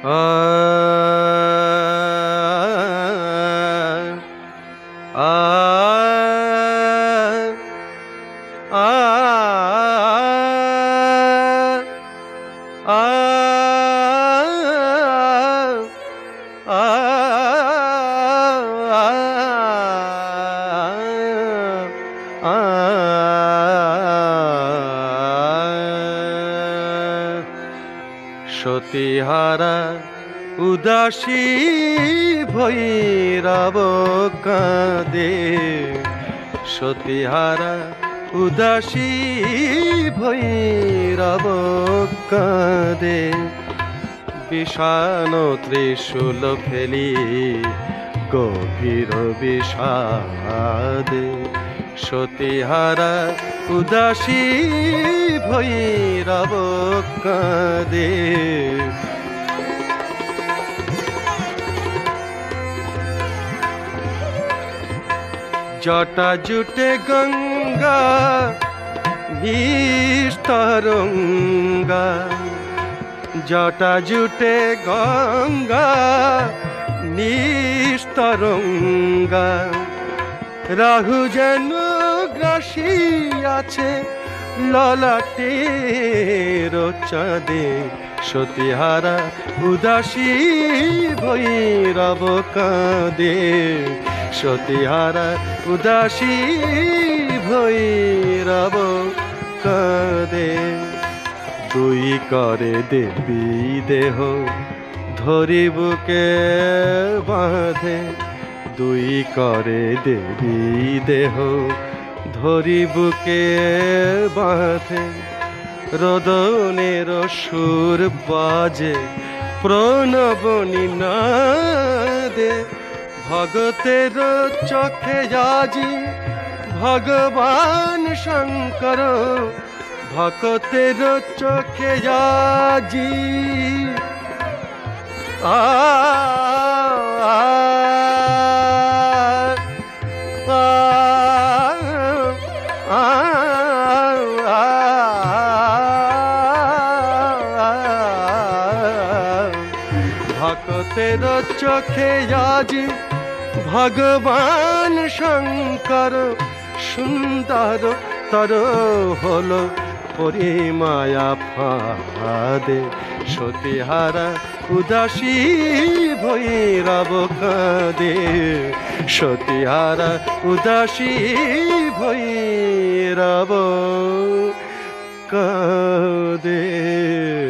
আ আ সতীহারা উদাসী ভৈরব কাঁদে, সতীহারা উদাসী ভৈরব কাঁদে, বিষাণ ত্রিশূল ফেলি গভীর বিষাদে, সতীহারা উদাসী ভৈরব কাঁদে। জটা জুটে গঙ্গা নিস্তরঙ্গা, জটা জুটে গঙ্গা নিস্তরঙ্গা, রাহু যেন গ্রাসী আছে ললাটের চাঁদে, সতীহারা উদাসী ভৈরব কাঁদে, সতীহারা উদাসী ভৈরব কাঁদে। দুই করে দেবী দেহ ধরি বুকে বাঁধে, দুই করে দেবী দেহ ধরি বুকে বাঁধে, রোদনের সুর বাজে প্রণবনী নাদে, ভগতের চোখে আজি ভগবান শঙ্কর, ভক্তের চোখে আজি ভক্তের চোখে আজি ভগবান শঙ্কর, সুন্দর তর হলো পরিমায়া ফাঁদে, সতীহারা উদাসী ভৈরব কাঁদে, সতীহারা উদাসী ভৈরব কাঁদে।